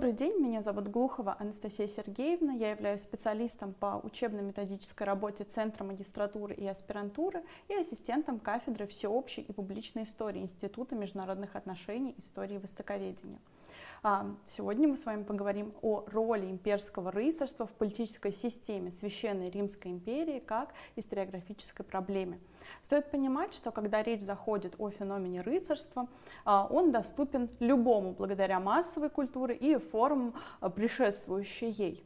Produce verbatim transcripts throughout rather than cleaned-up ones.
Добрый день, меня зовут Глухова Анастасия Сергеевна, я являюсь специалистом по учебно-методической работе Центра магистратуры и аспирантуры и ассистентом кафедры всеобщей и публичной истории Института международных отношений, истории и востоковедения. Сегодня мы с вами поговорим о роли имперского рыцарства в политической системе Священной Римской империи как историографической проблеме. Стоит понимать, что когда речь заходит о феномене рыцарства, он доступен любому благодаря массовой культуре и формам, предшествующей ей.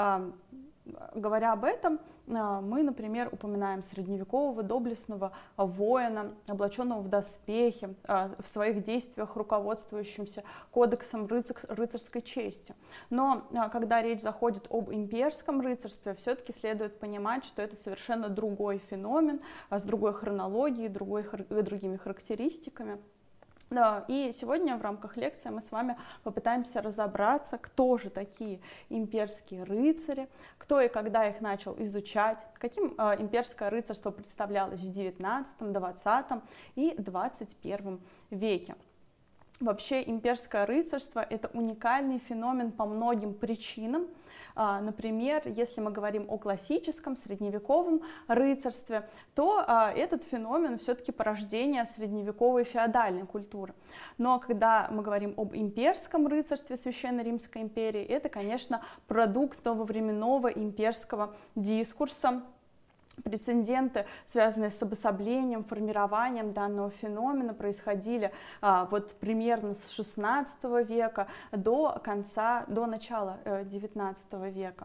Говоря об этом, мы, например, упоминаем средневекового доблестного воина, облаченного в доспехи, в своих действиях руководствующимся кодексом рыцарской чести. Но когда речь заходит об имперском рыцарстве, все-таки следует понимать, что это совершенно другой феномен, с другой хронологией, другой, другими характеристиками. Да, и сегодня в рамках лекции мы с вами попытаемся разобраться, кто же такие имперские рыцари, кто и когда их начал изучать, каким э, имперское рыцарство представлялось в девятнадцатом, двадцатом и двадцать первом веке. Вообще имперское рыцарство – это уникальный феномен по многим причинам. Например, если мы говорим о классическом средневековом рыцарстве, то этот феномен все-таки порождение средневековой феодальной культуры. Но когда мы говорим об имперском рыцарстве Священной Римской империи, это, конечно, продукт нововременного имперского дискурса. Прецеденты, связанные с обособлением, формированием данного феномена, происходили а, вот примерно с шестнадцатого века до конца, до начала э, девятнадцатого века.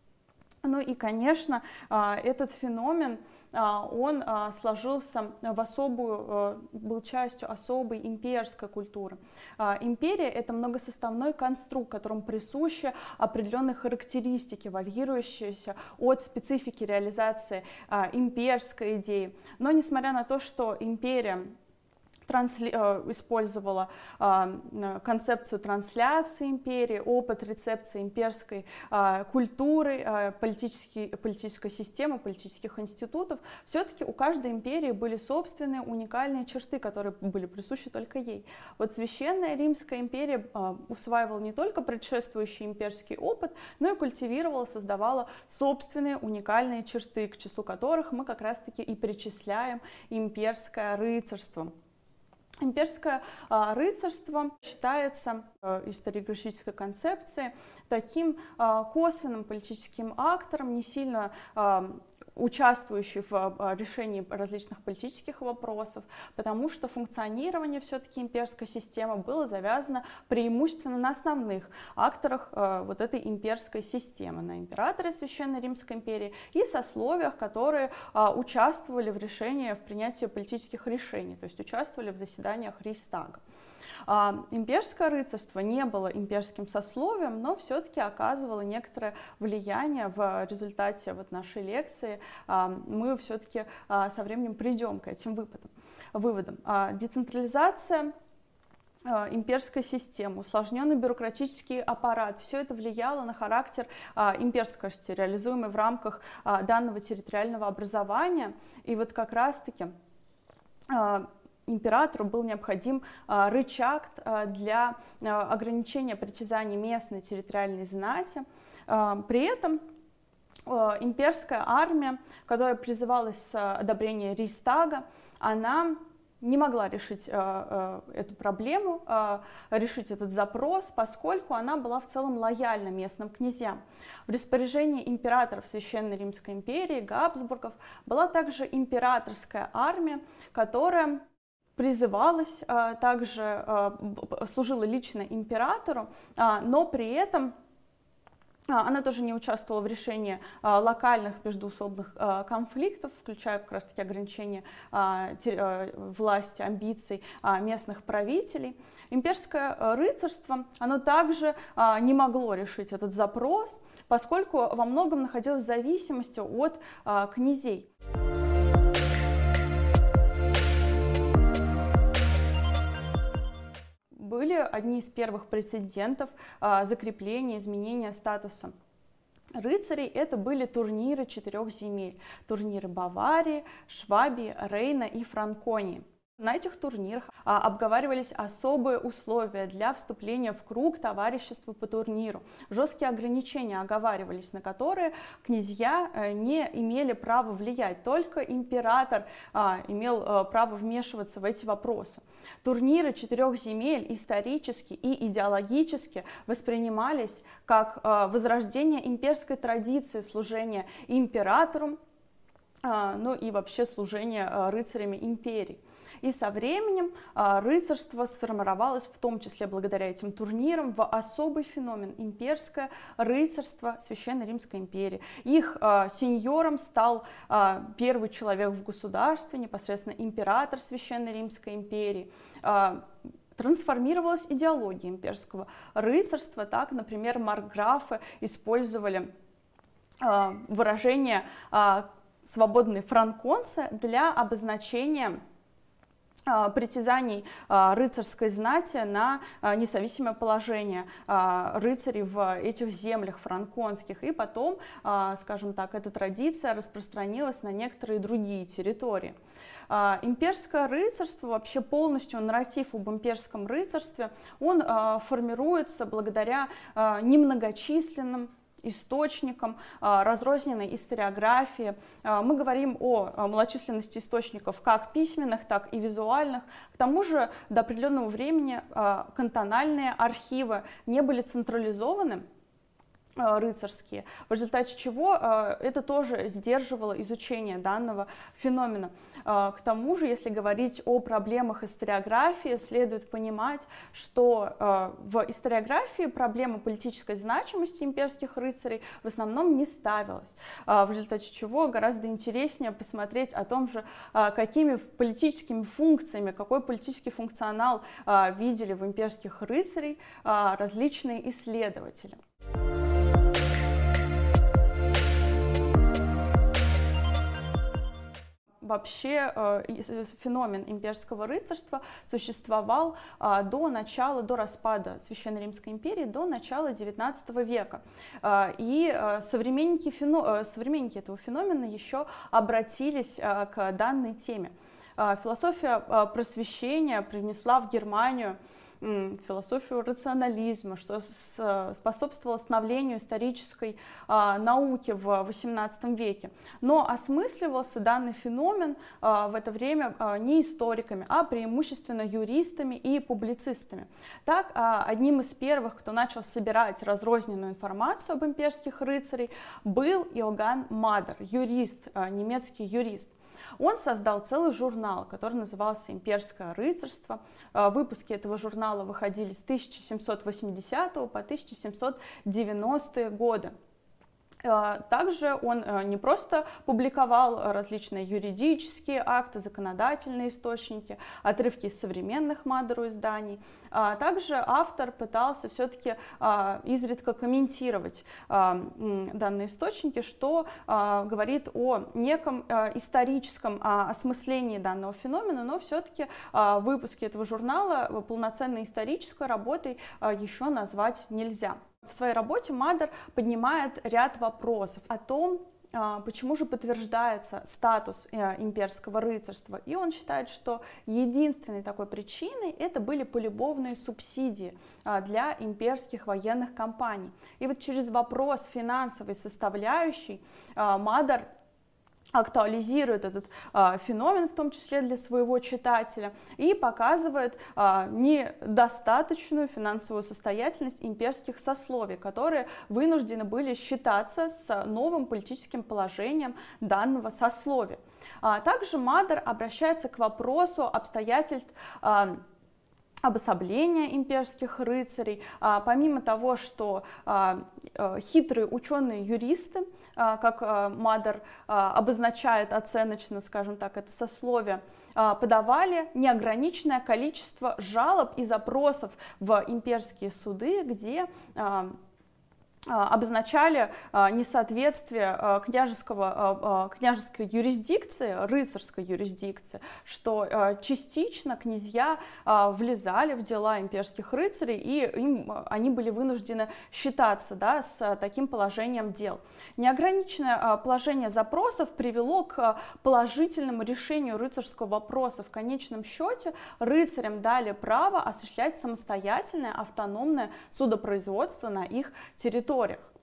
Ну и, конечно, а, этот феномен, а, он а, сложился в особую, а, был частью особой имперской культуры. А, империя – это многосоставной конструкт, которому присущи определенные характеристики, варьирующиеся от специфики реализации а, имперской идеи. Но несмотря на то, что империя Трансли... использовала э, концепцию трансляции империи, опыт рецепции имперской э, культуры, э, политической, политической системы, политических институтов, все-таки у каждой империи были собственные уникальные черты, которые были присущи только ей. Вот Священная Римская империя э, усваивала не только предшествующий имперский опыт, но и культивировала, создавала собственные уникальные черты, к числу которых мы как раз-таки и причисляем имперское рыцарство. Имперское э, рыцарство считается э, историографической концепцией таким э, косвенным политическим актором, не сильно э, участвующий в решении различных политических вопросов, потому что функционирование все-таки имперской системы было завязано преимущественно на основных акторах э, вот этой имперской системы, на императоре Священной Римской империи и сословиях, которые э, участвовали в решении, в принятии политических решений, то есть участвовали в заседаниях Рейхстага. Имперское рыцарство не было имперским сословием, но все-таки оказывало некоторое влияние в результате вот нашей лекции. Мы все-таки со временем придем к этим выводам. Децентрализация имперской системы, усложненный бюрократический аппарат, все это влияло на характер имперскости, реализуемой в рамках данного территориального образования. И вот как раз-таки императору был необходим а, рычаг а, для а, ограничения притязаний местной территориальной знати. А, при этом а, имперская армия, которая призывалась с одобрения Рейхстага, она не могла решить а, а, эту проблему, а, решить этот запрос, поскольку она была в целом лояльна местным князьям. В распоряжении императоров Священной Римской империи, Габсбургов, была также императорская армия, которая призывалась, также служила лично императору, но при этом она тоже не участвовала в решении локальных междоусобных конфликтов, включая как раз-таки ограничение власти, амбиций местных правителей. Имперское рыцарство, оно также не могло решить этот запрос, поскольку во многом находилось в зависимости от князей. Были одни из первых прецедентов а, закрепления, изменения статуса рыцарей. Это были турниры четырех земель. Турниры Баварии, Швабии, Рейна и Франконии. На этих турнирах а, обговаривались особые условия для вступления в круг товарищества по турниру. Жесткие ограничения оговаривались, на которые князья а, не имели права влиять, только император а, имел а, право вмешиваться в эти вопросы. Турниры четырех земель исторически и идеологически воспринимались как а, возрождение имперской традиции служения императору, а, ну и вообще служения а, рыцарями империи. И со временем а, рыцарство сформировалось, в том числе благодаря этим турнирам, в особый феномен — имперское рыцарство Священной Римской империи. Их а, сеньором стал а, первый человек в государстве, непосредственно император Священной Римской империи. А, трансформировалась идеология имперского рыцарства. Так, например, маркграфы использовали а, выражение а, «свободные франконцы» для обозначения притязаний рыцарской знати на независимое положение рыцарей в этих землях франконских. И потом, скажем так, эта традиция распространилась на некоторые другие территории. Имперское рыцарство, вообще полностью нарратив об имперском рыцарстве, он формируется благодаря немногочисленным источникам, разрозненной историографии. Мы говорим о малочисленности источников как письменных, так и визуальных. К тому же до определенного времени кантональные архивы не были централизованы, рыцарские, в результате чего это тоже сдерживало изучение данного феномена. К тому же, если говорить о проблемах историографии, следует понимать, что в историографии проблема политической значимости имперских рыцарей в основном не ставилась, в результате чего гораздо интереснее посмотреть о том же, какими политическими функциями, какой политический функционал видели в имперских рыцарей различные исследователи. Вообще феномен имперского рыцарства существовал до начала, до распада Священной Римской империи, до начала девятнадцатого века. И современники, современники этого феномена еще обратились к данной теме. Философия просвещения принесла в Германию философию рационализма, что способствовало становлению исторической а, науки в восемнадцатом веке. Но осмысливался данный феномен а, в это время а, не историками, а преимущественно юристами и публицистами. Так, а, одним из первых, кто начал собирать разрозненную информацию об имперских рыцарях, был Иоганн Мадер, юрист, а, немецкий юрист. Он создал целый журнал, который назывался «Имперское рыцарство». Выпуски этого журнала выходили с тысяча семьсот восьмидесятого по тысяча семьсот девяностые годы. Также он не просто публиковал различные юридические акты, законодательные источники, отрывки из современных Мадеру изданий. Также автор пытался все-таки изредка комментировать данные источники, что говорит о неком историческом осмыслении данного феномена, но все-таки выпуски этого журнала полноценной исторической работой еще назвать нельзя. В своей работе Мадер поднимает ряд вопросов о том, почему же подтверждается статус имперского рыцарства. И он считает, что единственной такой причиной это были полюбовные субсидии для имперских военных кампаний. И вот через вопрос финансовой составляющей Мадер актуализирует этот а, феномен, в том числе для своего читателя, и показывает а, недостаточную финансовую состоятельность имперских сословий, которые вынуждены были считаться с новым политическим положением данного сословия. А, также Мадер обращается к вопросу обстоятельств а, обособления имперских рыцарей. А, помимо того, что а, хитрые ученые-юристы, а, как а, Мадер а, обозначает оценочно, скажем так, это сословие, а, подавали неограниченное количество жалоб и запросов в имперские суды, где а, обозначали несоответствие княжеского, княжеской юрисдикции, рыцарской юрисдикции, что частично князья влезали в дела имперских рыцарей, и им, они были вынуждены считаться, да, с таким положением дел. Неограниченное положение запросов привело к положительному решению рыцарского вопроса. В конечном счете рыцарям дали право осуществлять самостоятельное автономное судопроизводство на их территориях.